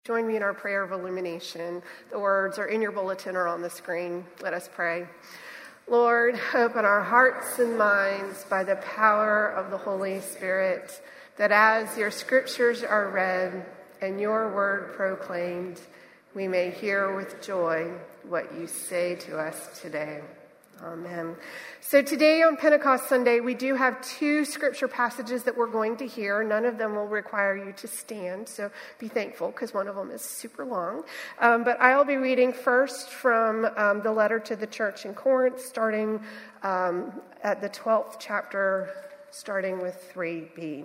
Join me in our prayer of illumination. The words are in your bulletin or on the screen. Let us pray. Lord, open our hearts and minds by the power of the Holy Spirit, that as your scriptures are read and your word proclaimed, we may hear with joy what you say to us today. Amen. So today on Pentecost Sunday, we do have two scripture passages that we're going to hear. None of them will require you to stand, so be thankful because one of them is super long. But I'll be reading first from the letter to the church in Corinth, starting at the 12th chapter, starting with 3b.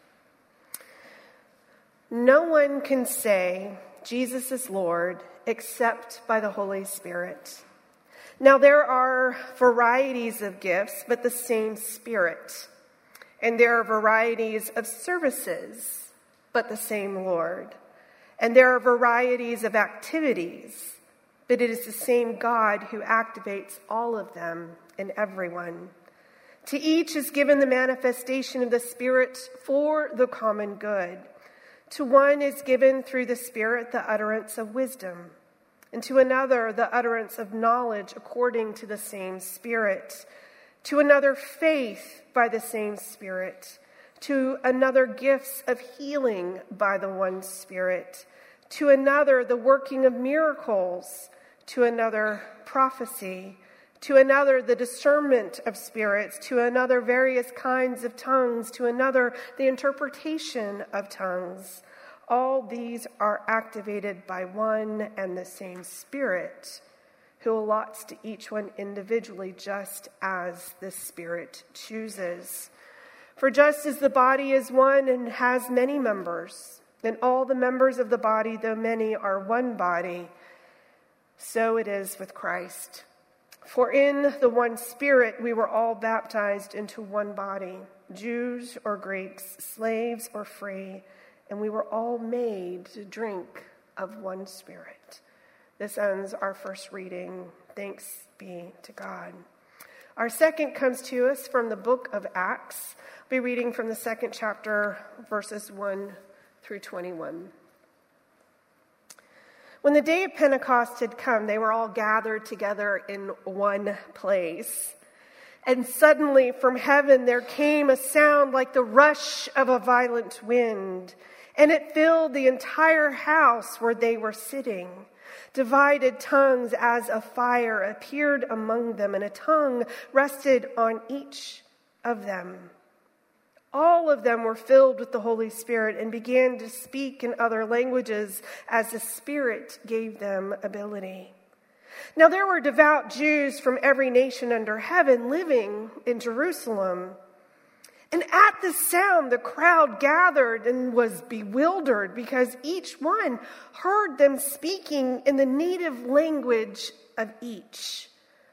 No one can say Jesus is Lord except by the Holy Spirit. Now there are varieties of gifts, but the same Spirit. And there are varieties of services, but the same Lord. And there are varieties of activities, but it is the same God who activates all of them in everyone. To each is given the manifestation of the Spirit for the common good. To one is given through the Spirit the utterance of wisdom, and to another the utterance of knowledge according to the same Spirit, to another faith by the same Spirit, to another gifts of healing by the one Spirit, to another the working of miracles, to another prophecy, to another the discernment of spirits, to another various kinds of tongues, to another the interpretation of tongues. All these are activated by one and the same Spirit, who allots to each one individually just as the Spirit chooses. For just as the body is one and has many members, and all the members of the body, though many, are one body, so it is with Christ. For in the one Spirit we were all baptized into one body, Jews or Greeks, slaves or free, and we were all made to drink of one Spirit. This ends our first reading. Thanks be to God. Our second comes to us from the book of Acts. I'll be reading from the second chapter, verses 1 through 21. When the day of Pentecost had come, they were all gathered together in one place. And suddenly from heaven there came a sound like the rush of a violent wind, and it filled the entire house where they were sitting. Divided tongues as of fire appeared among them, and a tongue rested on each of them. All of them were filled with the Holy Spirit and began to speak in other languages as the Spirit gave them ability. Now there were devout Jews from every nation under heaven living in Jerusalem. And at the sound, the crowd gathered and was bewildered because each one heard them speaking in the native language of each.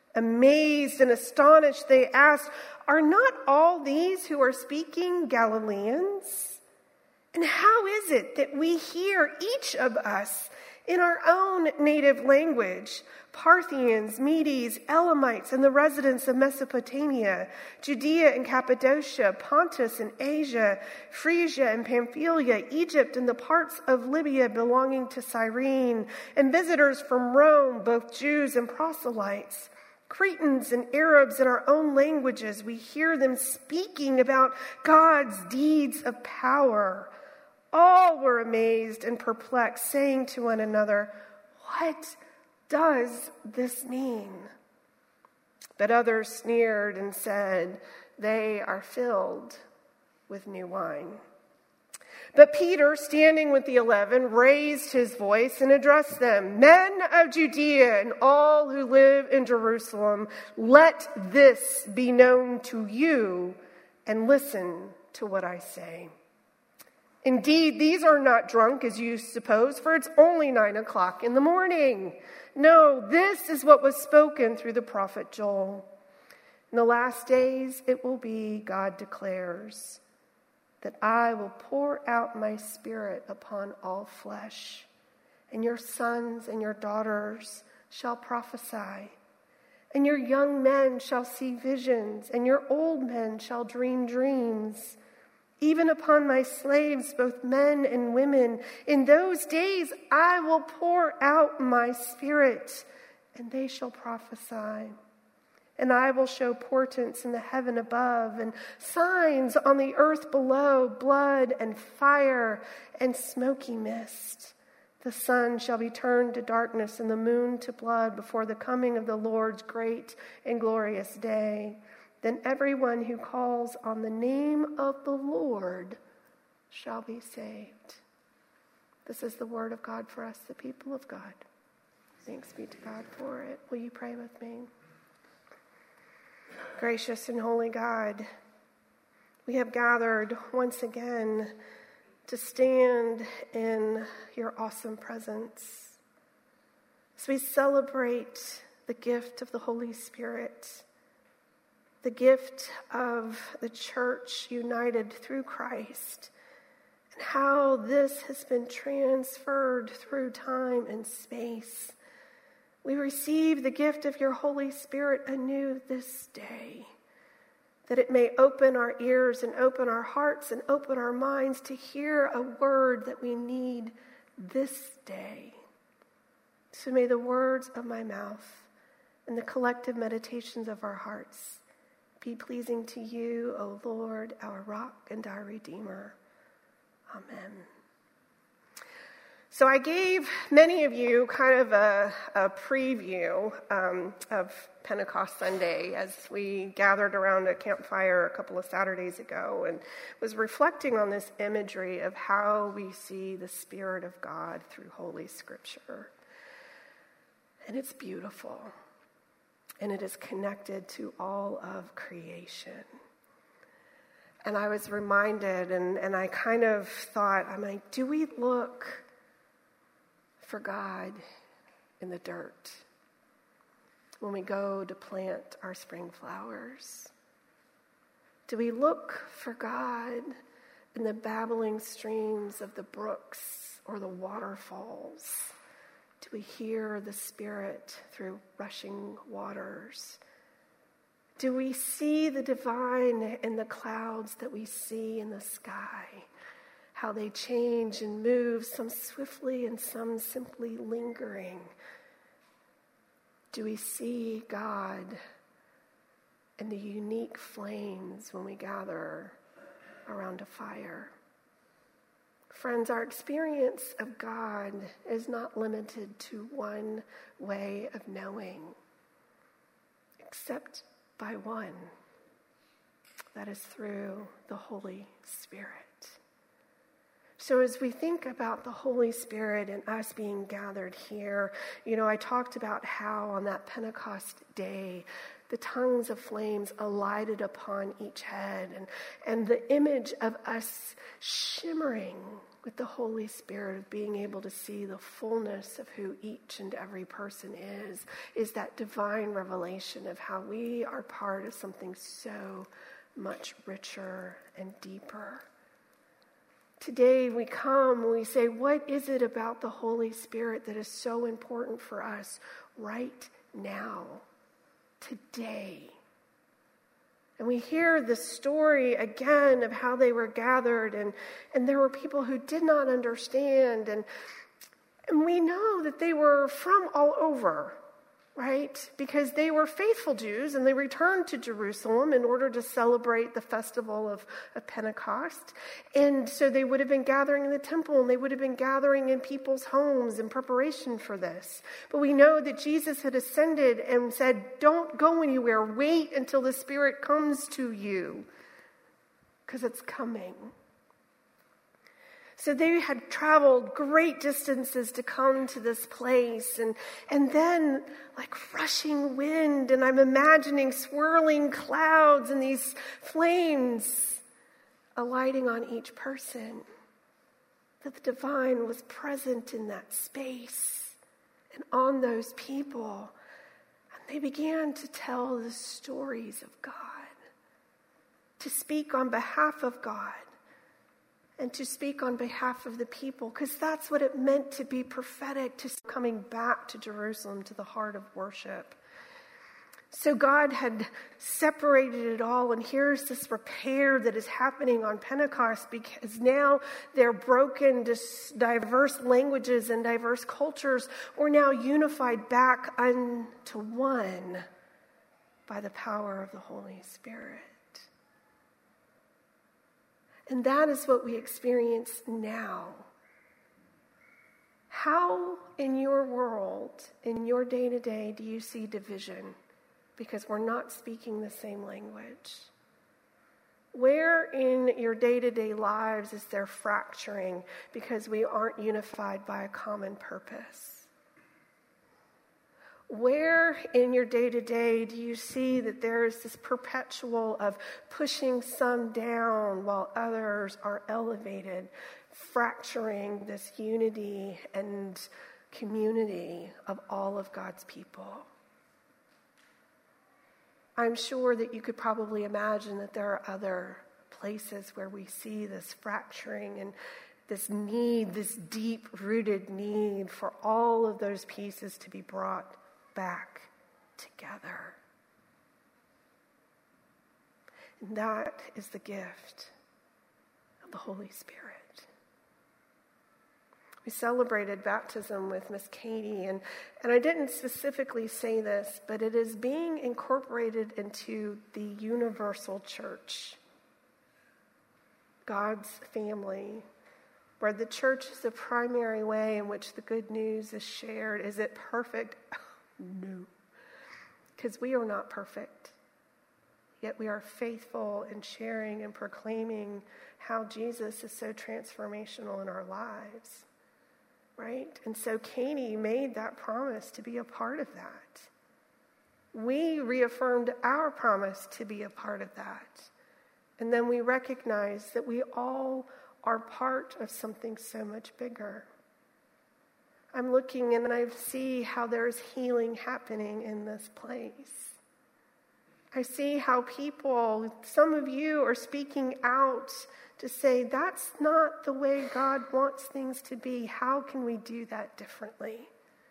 Amazed and astonished, they asked, "Are not all these who are speaking Galileans? And how is it that we hear each of us in our own native language? Parthians, Medes, Elamites, and the residents of Mesopotamia, Judea and Cappadocia, Pontus and Asia, Phrygia and Pamphylia, Egypt and the parts of Libya belonging to Cyrene, and visitors from Rome, both Jews and proselytes, Cretans and Arabs in our own languages. We hear them speaking about God's deeds of power." All were amazed and perplexed, saying to one another, "What does this mean?" But others sneered and said, "They are filled with new wine." But Peter, standing with the 11, raised his voice and addressed them, "Men of Judea and all who live in Jerusalem, let this be known to you, and listen to what I say. Indeed, these are not drunk as you suppose, for it's only 9 o'clock in the morning. No, this is what was spoken through the prophet Joel. In the last days it will be, God declares, that I will pour out my Spirit upon all flesh, and your sons and your daughters shall prophesy, and your young men shall see visions, and your old men shall dream dreams. even upon my slaves, both men and women. In those days I will pour out my Spirit, and they shall prophesy. And I will show portents in the heaven above and signs on the earth below, blood and fire and smoky mist. The sun shall be turned to darkness and the moon to blood before the coming of the Lord's great and glorious day. Then everyone who calls on the name of the Lord shall be saved. This is the word of God for us, the people of God. Thanks be to God for it. Will you pray with me? Gracious and holy God, we have gathered once again to stand in your awesome presence as we celebrate the gift of the Holy Spirit, the gift of the church united through Christ, and how this has been transferred through time and space. We receive the gift of your Holy Spirit anew this day, that it may open our ears and open our hearts and open our minds to hear a word that we need this day. So may the words of my mouth and the collective meditations of our hearts be pleasing to you, O Lord, our rock and our Redeemer. Amen. So I gave many of you kind of a preview of Pentecost Sunday as we gathered around a campfire a couple of Saturdays ago and was reflecting on this imagery of how we see the Spirit of God through Holy Scripture. And it's beautiful. And it is connected to all of creation. And I was reminded, and I kind of thought, I'm like, do we look for God in the dirt when we go to plant our spring flowers? Do we look for God in the babbling streams of the brooks or the waterfalls? Do we hear the Spirit through rushing waters? Do we see the divine in the clouds that we see in the sky? How they change and move, some swiftly and some simply lingering. Do we see God in the unique flames when we gather around a fire? Friends, our experience of God is not limited to one way of knowing, except by one. That is through the Holy Spirit. So as we think about the Holy Spirit and us being gathered here, I talked about how on that Pentecost day, the tongues of flames alighted upon each head, and the image of us shimmering with the Holy Spirit, of being able to see the fullness of who each and every person is that divine revelation of how we are part of something so much richer and deeper. Today we come and we say, what is it about the Holy Spirit that is so important for us right now, today? And we hear the story again of how they were gathered, and there were people who did not understand, and we know that they were from all over, right? Because they were faithful Jews, and they returned to Jerusalem in order to celebrate the festival of Pentecost. And so they would have been gathering in the temple, and they would have been gathering in people's homes in preparation for this. But we know that Jesus had ascended and said, don't go anywhere. Wait until the Spirit comes to you, because it's coming. So they had traveled great distances to come to this place, and then like rushing wind, and I'm imagining swirling clouds and these flames alighting on each person, that the divine was present in that space and on those people. And they began to tell the stories of God, to speak on behalf of God, and to speak on behalf of the people, because that's what it meant to be prophetic, to coming back to Jerusalem, to the heart of worship. So God had separated it all, and here's this repair that is happening on Pentecost, because now their broken, diverse languages and diverse cultures were now unified back unto one by the power of the Holy Spirit. And that is what we experience now. How in your world, in your day-to-day, do you see division? Because we're not speaking the same language. Where in your day-to-day lives is there fracturing because we aren't unified by a common purpose? Where in your day-to-day do you see that there is this perpetual of pushing some down while others are elevated, fracturing this unity and community of all of God's people? I'm sure that you could probably imagine that there are other places where we see this fracturing and this need, this deep-rooted need for all of those pieces to be brought back together. And that is the gift of the Holy Spirit. We celebrated baptism with Miss Katie, and I didn't specifically say this, but it is being incorporated into the universal church, God's family, where the church is the primary way in which the good news is shared. Is it perfect? No, because we are not perfect, yet we are faithful in sharing and proclaiming how Jesus is so transformational in our lives. Right? And so Katie made that promise to be a part of that. We reaffirmed our promise to be a part of that. And then we recognize that we all are part of something so much bigger. I'm looking and I see how there's healing happening in this place. I see how people, some of you are speaking out to say, that's not the way God wants things to be. How can we do that differently?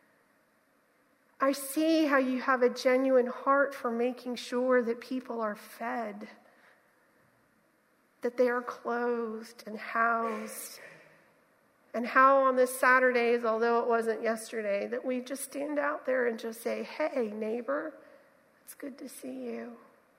I see how you have a genuine heart for making sure that people are fed, that they are clothed and housed, and how on this Saturdays, although it wasn't yesterday, that we just stand out there and just say, hey, neighbor, it's good to see you.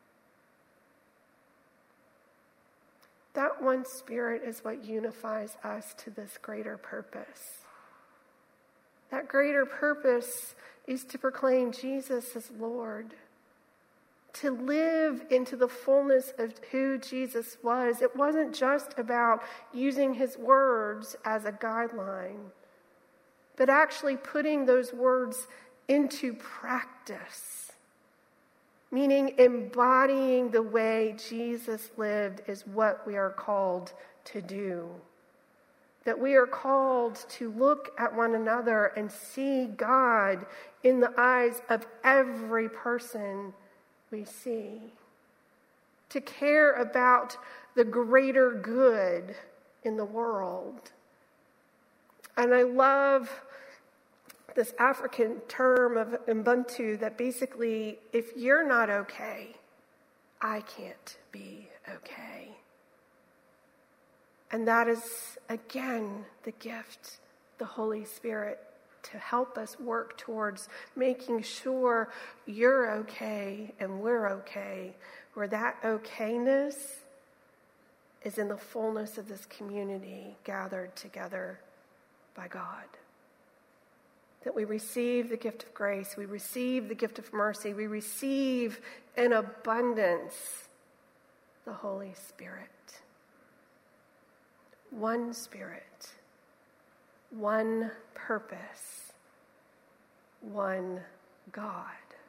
That one Spirit is what unifies us to this greater purpose. That greater purpose is to proclaim Jesus as Lord, to live into the fullness of who Jesus was. It wasn't just about using his words as a guideline, but actually putting those words into practice. Meaning embodying the way Jesus lived is what we are called to do. That we are called to look at one another and see God in the eyes of every person we see. To care about the greater good in the world. And I love this African term of Ubuntu that basically, if you're not okay, I can't be okay. And that is, again, the gift, the Holy Spirit, to help us work towards making sure you're okay and we're okay, where that okayness is in the fullness of this community gathered together by God. That we receive the gift of grace, we receive the gift of mercy, we receive in abundance the Holy Spirit. One Spirit, one purpose, one God.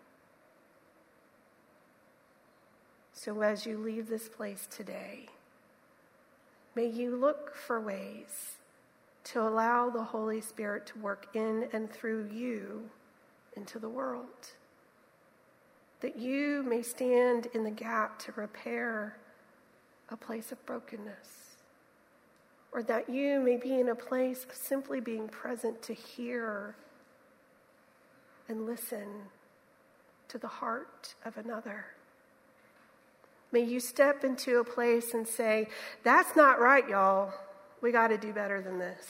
So as you leave this place today, may you look for ways to allow the Holy Spirit to work in and through you into the world. That you may stand in the gap to repair a place of brokenness. Or that you may be in a place of simply being present to hear and listen to the heart of another. May you step into a place and say, that's not right, y'all. We got to do better than this.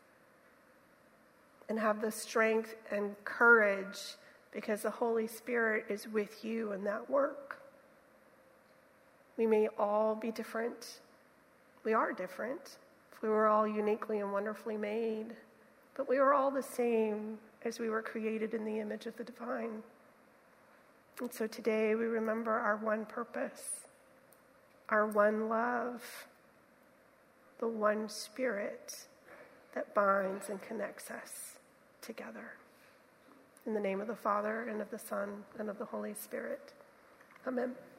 And have the strength and courage because the Holy Spirit is with you in that work. We may all be different. We are different. We were all uniquely and wonderfully made. But we are all the same as we were created in the image of the divine. And so today we remember our one purpose, our one love, the one Spirit that binds and connects us together. In the name of the Father, and of the Son, and of the Holy Spirit. Amen.